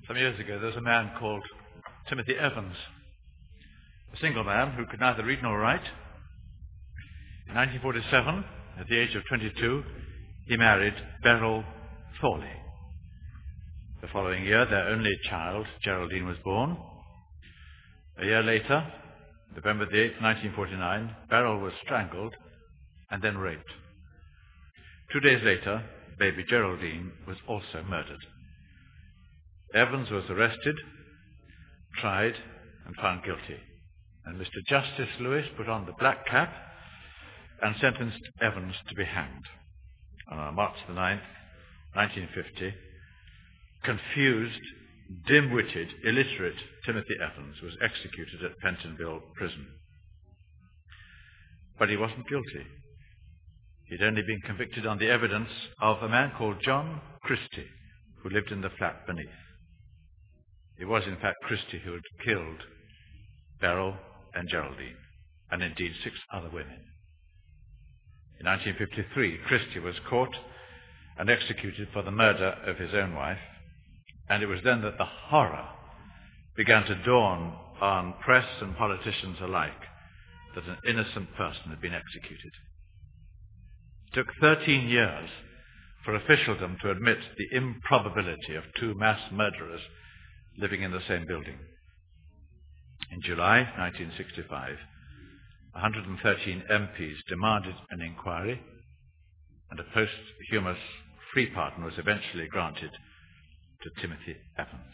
Some years ago, there was a man called Timothy Evans, a single man who could neither read nor write. In 1947, at the age of 22, he married Beryl Thorley. The following year, their only child, Geraldine, was born. A year later, November the 8th, 1949, Beryl was strangled and then raped. 2 days later, baby Geraldine was also murdered. Evans was arrested, tried, and found guilty. And Mr. Justice Lewis put on the black cap and sentenced Evans to be hanged. On March the 9th, 1950, confused, dim-witted, illiterate Timothy Evans was executed at Pentonville Prison. But he wasn't guilty. He'd only been convicted on the evidence of a man called John Christie, who lived in the flat beneath. It was, in fact, Christie who had killed Beryl and Geraldine, and indeed 6 other women. In 1953, Christie was caught and executed for the murder of his own wife, and it was then that the horror began to dawn on press and politicians alike that an innocent person had been executed. It took 13 years for officialdom to admit the improbability of 2 mass murderers living in the same building. In July 1965, 113 MPs demanded an inquiry, and a posthumous free pardon was eventually granted to Timothy Evans.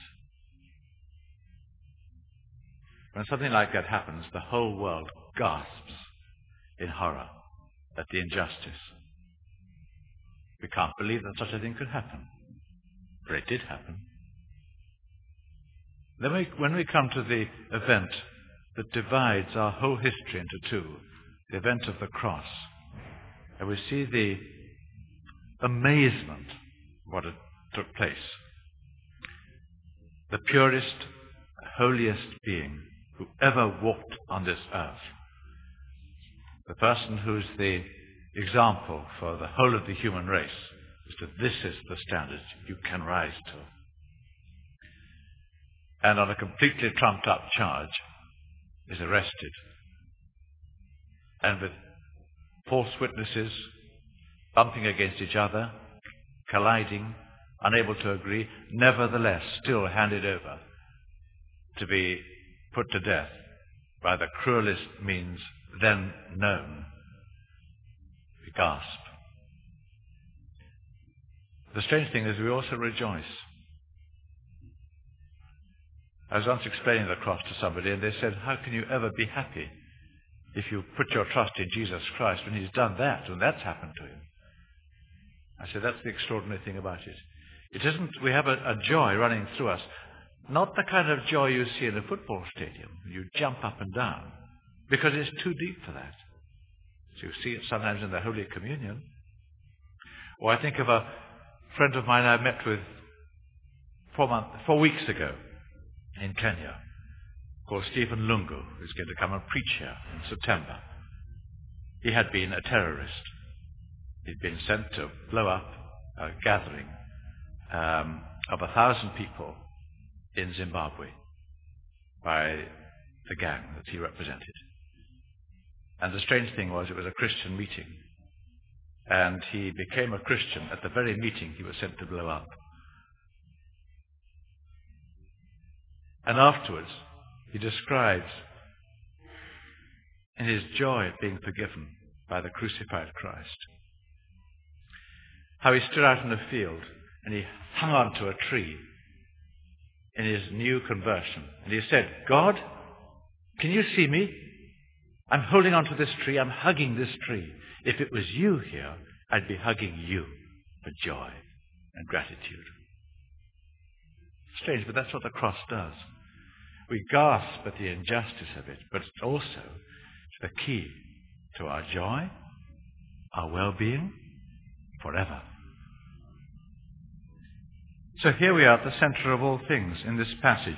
When something like that happens, the whole world gasps in horror at the injustice. We can't believe that such a thing could happen, but it did happen. Then when we come to the event that divides our whole history into 2, the event of the cross, and we see the amazement of what had took place. The purest, holiest being who ever walked on this earth, the person who's the example for the whole of the human race, is that this is the standard you can rise to. And on a completely trumped-up charge, is arrested. And with false witnesses bumping against each other, colliding, unable to agree, nevertheless still handed over to be put to death by the cruelest means then known. We gasp. The strange thing is we also rejoice. I was once explaining the cross to somebody, and they said, how can you ever be happy if you put your trust in Jesus Christ when he's done that, and that's happened to him? I said, that's the extraordinary thing about it. It isn't, we have a joy running through us, not the kind of joy you see in a football stadium. You jump up and down, because it's too deep for that. So you see it sometimes in the Holy Communion. Or I think of a friend of mine I met with 4 weeks ago in Kenya, called Stephen Lungu, who's going to come and preach here in September. He had been a terrorist. He'd been sent to blow up a gathering of 1,000 people in Zimbabwe by the gang that he represented. And the strange thing was, it was a Christian meeting, and he became a Christian at the very meeting he was sent to blow up. And afterwards, he describes in his joy at being forgiven by the crucified Christ, how he stood out in a field and he hung on to a tree in his new conversion. And he said, God, can you see me? I'm holding on to this tree. I'm hugging this tree. If it was you here, I'd be hugging you for joy and gratitude. Strange, but that's what the cross does. We gasp at the injustice of it, but it's also the key to our joy, our well-being, forever. So here we are at the center of all things in this passage.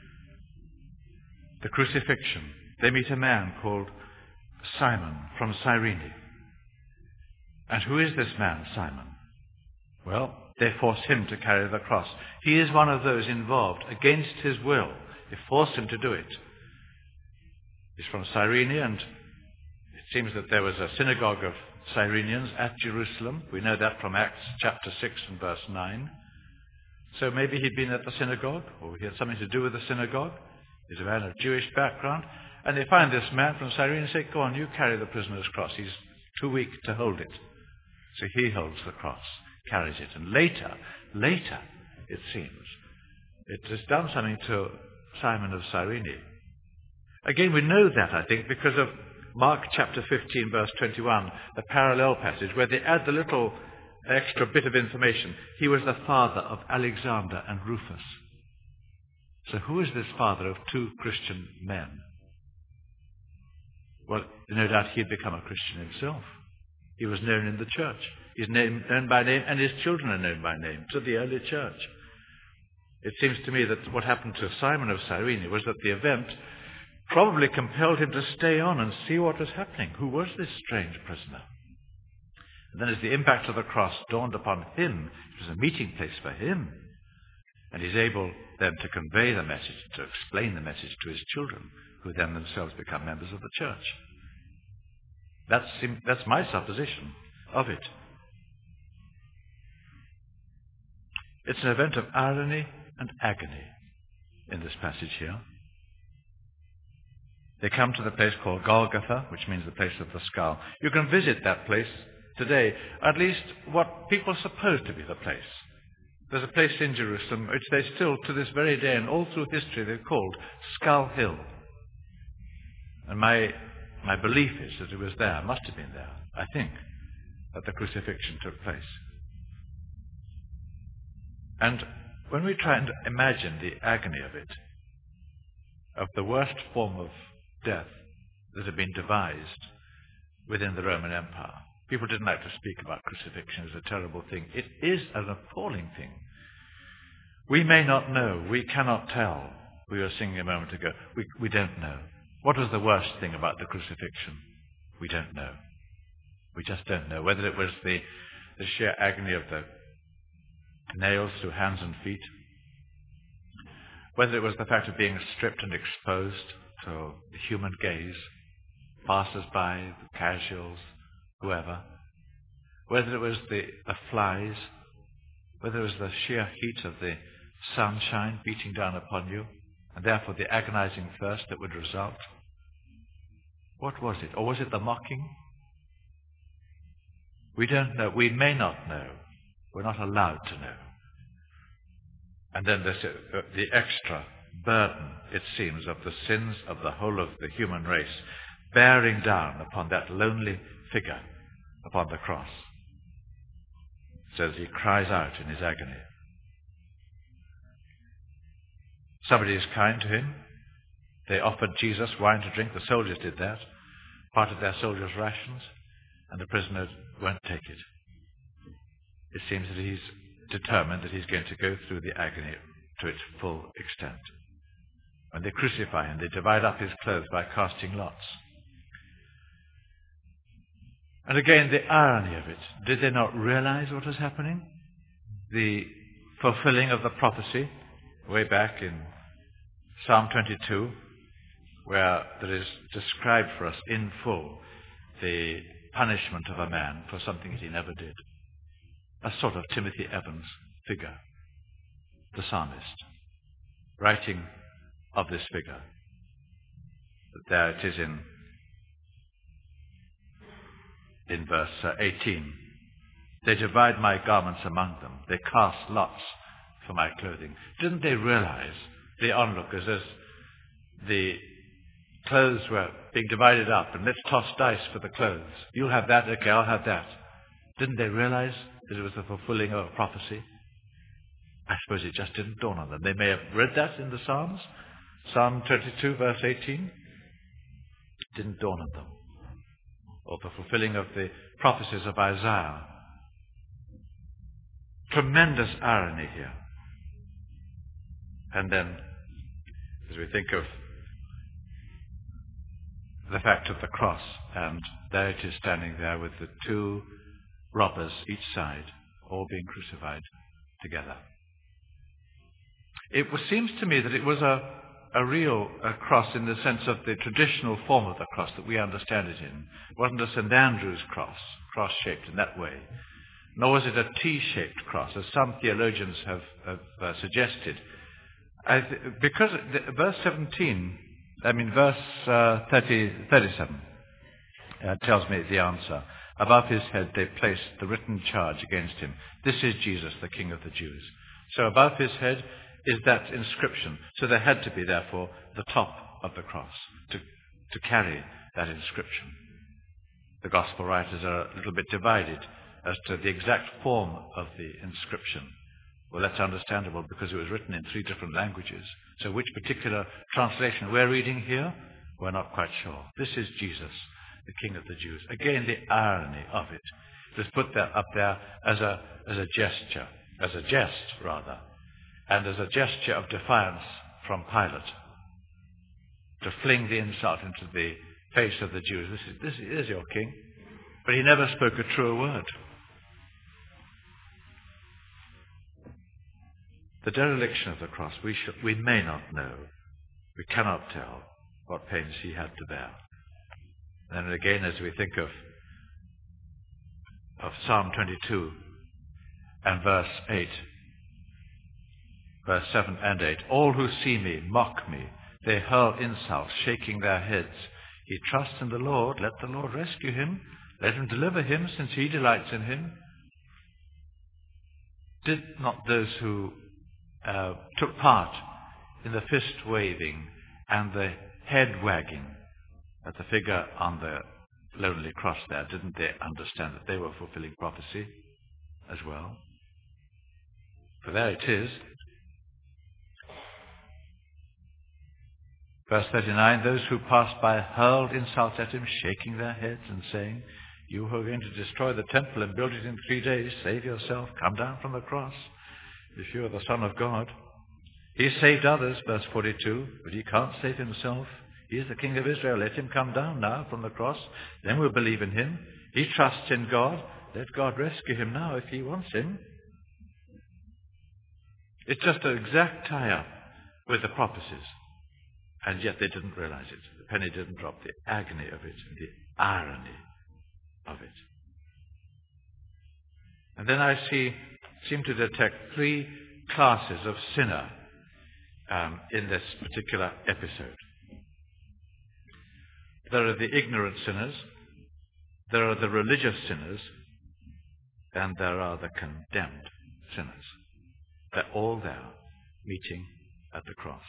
The crucifixion. They meet a man called Simon from Cyrene. And who is this man, Simon? Well, They force him to carry the cross. He is one of those involved against his will. They force him to do it. He's from Cyrene, and it seems that there was a synagogue of Cyrenians at Jerusalem. We know that from Acts chapter 6 and verse 9. So maybe he'd been at the synagogue, or he had something to do with the synagogue. He's a man of Jewish background. And they find this man from Cyrene and say, go on, you carry the prisoner's cross. He's too weak to hold it. So he holds the cross, carries it. And later, it seems, it has done something to Simon of Cyrene. Again, we know that, I think, because of Mark chapter 15, verse 21, the parallel passage, where they add the little extra bit of information. He was the father of Alexander and Rufus. So who is this father of two Christian men? Well, no doubt he had become a Christian himself. He was known in the church. He's known by name, and his children are known by name to the early church. It seems to me that what happened to Simon of Cyrene was that the event probably compelled him to stay on and see what was happening. Who was this strange prisoner? And then as the impact of the cross dawned upon him, it was a meeting place for him. And he's able then to convey the message, to explain the message to his children, who then themselves become members of the church. That's my supposition of it. It's an event of irony and agony in this passage here. They come to the place called Golgotha, which means the place of the skull. You can visit that place today, at least what people suppose to be the place. There's a place in Jerusalem which they still, to this very day and all through history, they've called Skull Hill. And my belief is that it was there, must have been there, I think, that the crucifixion took place. And when we try and imagine the agony of it, of the worst form of death that had been devised within the Roman Empire, people didn't like to speak about crucifixion as a terrible thing. It is an appalling thing. We may not know. We cannot tell. We were singing a moment ago. We don't know. What was the worst thing about the crucifixion? We don't know. We just don't know. Whether it was the sheer agony of the nails through hands and feet, whether it was the fact of being stripped and exposed to the human gaze, passers-by, the casuals, whoever, whether it was the flies, whether it was the sheer heat of the sunshine beating down upon you, and therefore the agonizing thirst that would result. What was it? Or was it the mocking? We don't know. We may not know. We're not allowed to know. And then there's the extra burden, it seems, of the sins of the whole of the human race bearing down upon that lonely figure upon the cross. So that he cries out in his agony. Somebody is kind to him. They offered Jesus wine to drink. The soldiers did that, part of their soldiers' rations, and the prisoner won't take it. It seems that he's determined that he's going to go through the agony to its full extent. When they crucify him, they divide up his clothes by casting lots. And again, the irony of it. Did they not realize what was happening? The fulfilling of the prophecy way back in Psalm 22, where there is described for us in full the punishment of a man for something that he never did. A sort of Timothy Evans figure, the psalmist, writing of this figure. There it is in verse 18. They divide my garments among them. They cast lots for my clothing. Didn't they realize, the onlookers, as the clothes were being divided up, and let's toss dice for the clothes. You'll have that, okay, I'll have that. Didn't they realize that it was the fulfilling of a prophecy? I suppose it just didn't dawn on them. They may have read that in the Psalms. Psalm 22, verse 18. It didn't dawn on them. Or the fulfilling of the prophecies of Isaiah. Tremendous irony here. And then, as we think of the fact of the cross, and there it is standing there with the two robbers each side, all being crucified. together. It seems to me that it was a real cross in the sense of the traditional form of the cross that we understand it in. It wasn't a St. Andrew's cross-shaped in that way. Nor was it a T-shaped cross, as some theologians have suggested. Because verse 37 tells me the answer. Above his head they placed the written charge against him. This is Jesus, the King of the Jews. So above his head is that inscription. So there had to be, therefore, the top of the cross to carry that inscription. The Gospel writers are a little bit divided as to the exact form of the inscription. Well, that's understandable because it was written in 3 different languages. So which particular translation we're reading here, we're not quite sure. This is Jesus, the King of the Jews. Again, the irony of it. It was put there, up there as a gesture, as a jest, rather, and as a gesture of defiance from Pilate, to fling the insult into the face of the Jews. This is your king. But he never spoke a truer word. The dereliction of the cross, we may not know. We cannot tell what pains he had to bear. And again, as we think of Psalm 22 and verse 7 and 8, all who see me mock me. They hurl insults, shaking their heads. He trusts in the Lord. Let the Lord rescue him. Let him deliver him, since he delights in him. Did not those who took part in the fist waving and the head wagging at the figure on the lonely cross there, didn't they understand that they were fulfilling prophecy as well? For there it is. Verse 39, those who passed by hurled insults at him, shaking their heads and saying, you who are going to destroy the temple and build it in 3 days, save yourself, come down from the cross, if you are the Son of God. He saved others, verse 42, but he can't save himself. He is the King of Israel. Let him come down now from the cross. Then we'll believe in him. He trusts in God. Let God rescue him now if he wants him. It's just an exact tie-up with the prophecies. And yet they didn't realize it. The penny didn't drop. The agony of it, the irony of it. And then I seem to detect 3 classes of sinner in this particular episode. There are the ignorant sinners, there are the religious sinners, and there are the condemned sinners. They're all there, meeting at the cross.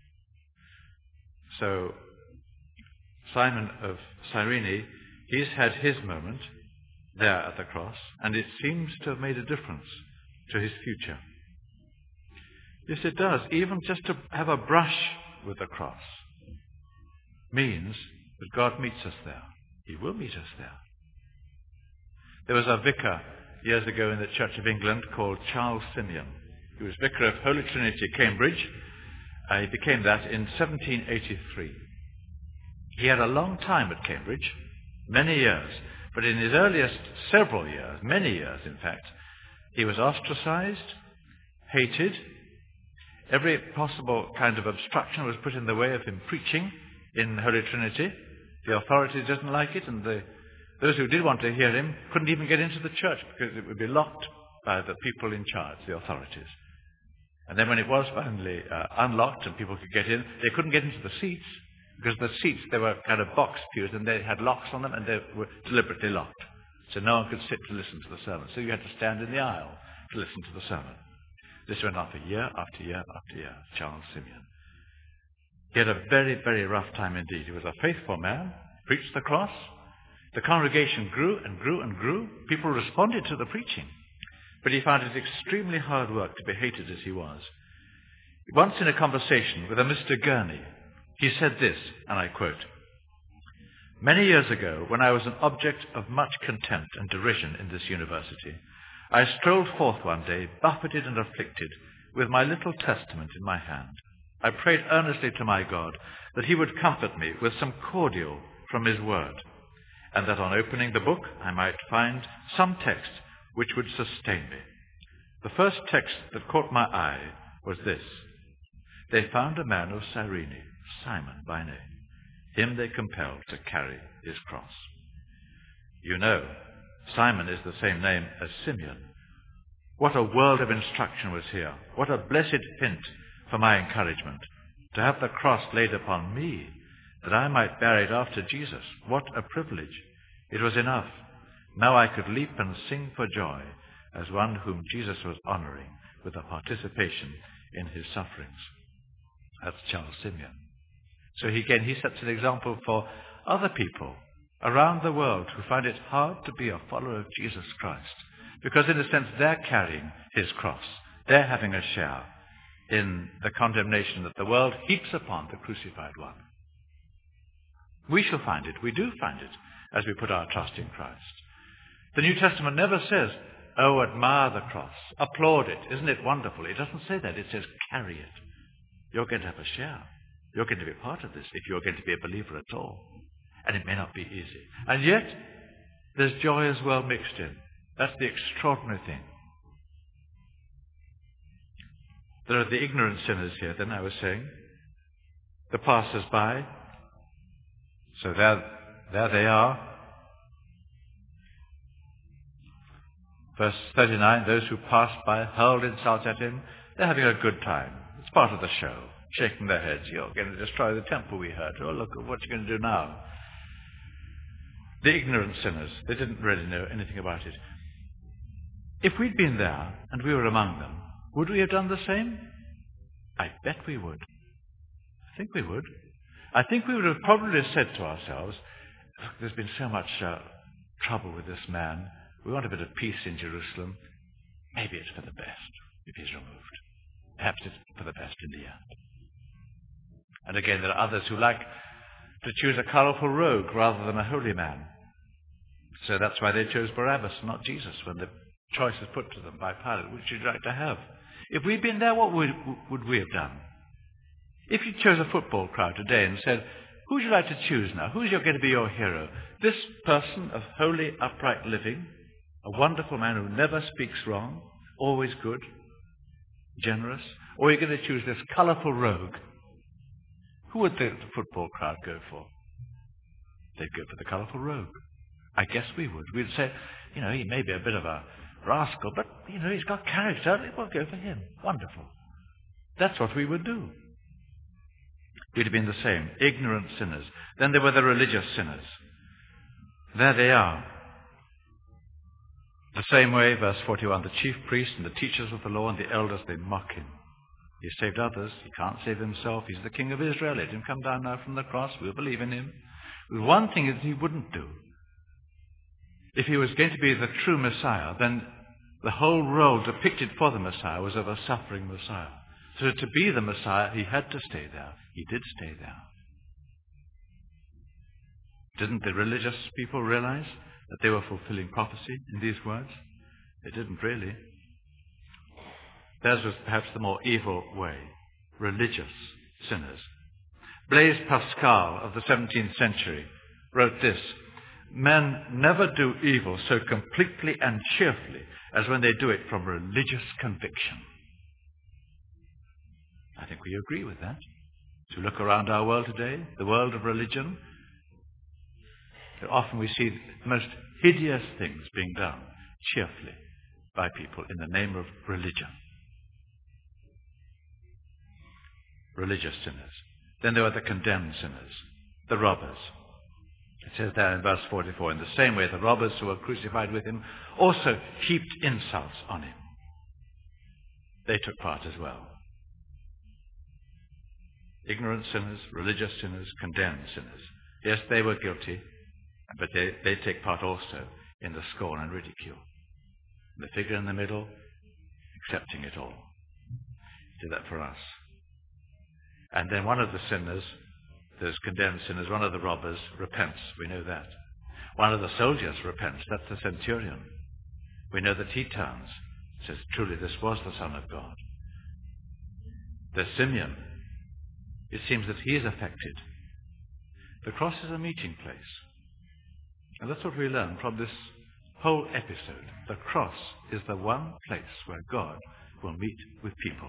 So Simon of Cyrene, he's had his moment there at the cross, and it seems to have made a difference to his future. Yes, it does. Even just to have a brush with the cross means that God meets us there. He will meet us there. There was a vicar years ago in the Church of England called Charles Simeon. He was vicar of Holy Trinity, Cambridge. He became that in 1783. He had a long time at Cambridge, many years, but in his earliest several years, many years in fact, he was ostracized, hated. Every possible kind of obstruction was put in the way of him preaching in Holy Trinity. The authorities didn't like it, and those who did want to hear him couldn't even get into the church because it would be locked by the people in charge, the authorities. And then when it was finally unlocked and people could get in, they couldn't get into the seats because the seats, they were kind of box pews and they had locks on them and they were deliberately locked. So no one could sit to listen to the sermon. So you had to stand in the aisle to listen to the sermon. This went on for year after year after year, Charles Simeon. He had a very, very rough time indeed. He was a faithful man, preached the cross. The congregation grew and grew and grew. People responded to the preaching. But he found it extremely hard work to be hated as he was. Once in a conversation with a Mr. Gurney, he said this, and I quote, "Many years ago, when I was an object of much contempt and derision in this university, I strolled forth one day, buffeted and afflicted, with my little testament in my hand. I prayed earnestly to my God that he would comfort me with some cordial from his word, and that on opening the book I might find some text which would sustain me. The first text that caught my eye was this. They found a man of Cyrene, Simon by name. Him they compelled to carry his cross. You know, Simon is the same name as Simeon. What a world of instruction was here. What a blessed hint for my encouragement. To have the cross laid upon me, that I might bear it after Jesus. What a privilege. It was enough. Now I could leap and sing for joy as one whom Jesus was honoring with a participation in his sufferings. That's Charles Simeon. So he sets an example for other people around the world who find it hard to be a follower of Jesus Christ, because in a sense they're carrying his cross. They're having a share in the condemnation that the world heaps upon the crucified one. We shall find it. We do find it as we put our trust in Christ. The New Testament never says, oh, admire the cross, applaud it, isn't it wonderful? It doesn't say that. It says, carry it. You're going to have a share. You're going to be part of this if you're going to be a believer at all. And it may not be easy. And yet, there's joy as well mixed in. That's the extraordinary thing. There are the ignorant sinners here, then I was saying. The passers-by. So there they are. Verse 39, those who passed by hurled insults at him. They're having a good time. It's part of the show. Shaking their heads. You're going to destroy the temple, we heard. Oh, look at what you're going to do now. The ignorant sinners, they didn't really know anything about it. If we'd been there and we were among them, would we have done the same? I bet we would. I think we would. I think we would have probably said to ourselves, look, there's been so much trouble with this man. We want a bit of peace in Jerusalem. Maybe it's for the best if he's removed. Perhaps it's for the best in the end. And again, there are others who like to choose a colourful rogue rather than a holy man. So that's why they chose Barabbas, not Jesus, when the choice was put to them by Pilate. Which would you like to have? If we'd been there, what would we have done? If you chose a football crowd today and said, who would you like to choose now? Who's going to be your hero? This person of holy, upright living, a wonderful man who never speaks wrong, always good, generous, or you're going to choose this colourful rogue? Who would the football crowd go for? They'd go for the colourful rogue. I guess we would. We'd say, he may be a bit of a rascal, but, he's got character. We'll go for him. Wonderful. That's what we would do. We'd have been the same. Ignorant sinners. Then there were the religious sinners. There they are. The same way, verse 41, the chief priests and the teachers of the law and the elders, they mock him. He saved others. He can't save himself. He's the King of Israel. Let him come down now from the cross. We'll believe in him. But one thing that he wouldn't do. If he was going to be the true Messiah, then the whole role depicted for the Messiah was of a suffering Messiah. So to be the Messiah, he had to stay there. He did stay there. Didn't the religious people realize that they were fulfilling prophecy in these words? They didn't really. Theirs was perhaps the more evil way. Religious sinners. Blaise Pascal of the 17th century wrote this: men never do evil so completely and cheerfully as when they do it from religious conviction. I think we agree with that. As we look around our world today, the world of religion, often we see the most hideous things being done cheerfully by people in the name of religion. Religious sinners. Then there were the condemned sinners, the robbers. It says there in verse 44, in the same way the robbers who were crucified with him also heaped insults on him. They took part as well. Ignorant sinners, religious sinners, condemned sinners. Yes, they were guilty, but they take part also in the scorn and ridicule. The figure in the middle, accepting it all. He did that for us. And then one of the sinners, those condemned sinners, one of the robbers repents. We know that. One of the soldiers repents. That's the centurion. We know that he turns, says, truly this was the Son of God. There's Simeon. It seems that he is affected. The cross is a meeting place. And that's what we learn from this whole episode. The cross is the one place where God will meet with people.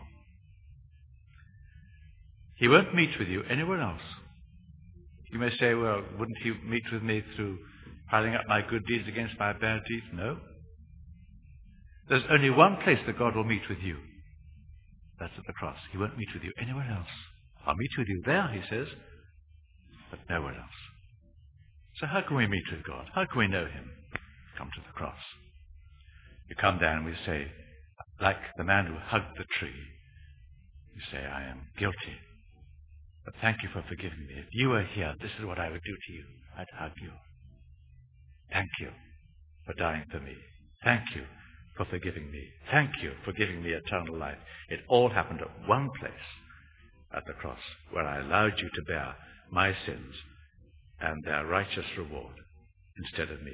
He won't meet with you anywhere else. You may say, well, wouldn't he meet with me through piling up my good deeds against my bad deeds? No. There's only one place that God will meet with you. That's at the cross. He won't meet with you anywhere else. I'll meet with you there, he says, but nowhere else. So how can we meet with God? How can we know him? Come to the cross. You come down and we say, like the man who hugged the tree, you say, I am guilty, but thank you for forgiving me. If you were here, this is what I would do to you. I'd hug you. Thank you for dying for me. Thank you for forgiving me. Thank you for giving me eternal life. It all happened at one place, at the cross, where I allowed you to bear my sins and their righteous reward instead of me.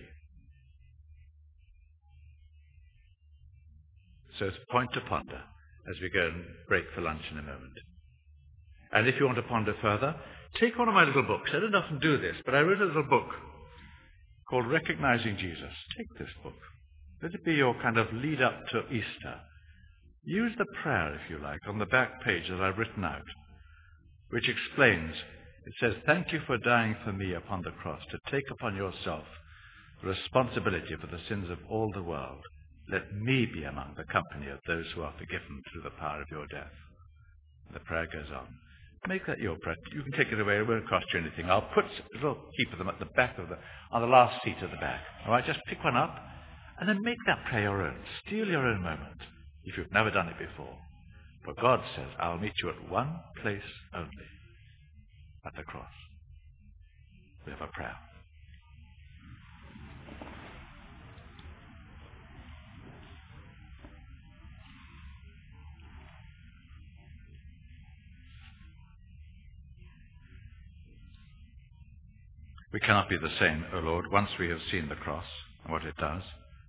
So it's a point to ponder as we go and break for lunch in a moment. And if you want to ponder further, take one of my little books. I don't often do this, but I wrote a little book called Recognizing Jesus. Take this book. Let it be your kind of lead up to Easter. Use the prayer, if you like, on the back page that I've written out, which explains, it says, thank you for dying for me upon the cross, to take upon yourself the responsibility for the sins of all the world. Let me be among the company of those who are forgiven through the power of your death. The prayer goes on. Make that your prayer. You can take it away. It won't cost you anything. I'll put a little heap of them at the back on the last seat at the back. All right, just pick one up and then make that prayer your own. Steal your own moment if you've never done it before. For God says, I'll meet you at one place only, at the cross. We have a prayer. We cannot be the same, O Lord, once we have seen the cross and what it does.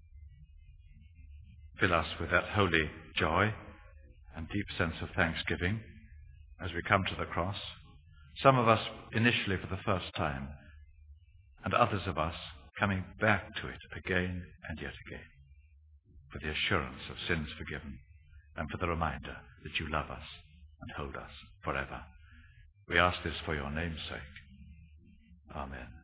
Fill us with that holy joy and deep sense of thanksgiving as we come to the cross. Some of us initially for the first time, and others of us coming back to it again and yet again, for the assurance of sins forgiven and for the reminder that you love us and hold us forever. We ask this for your name's sake. Amen.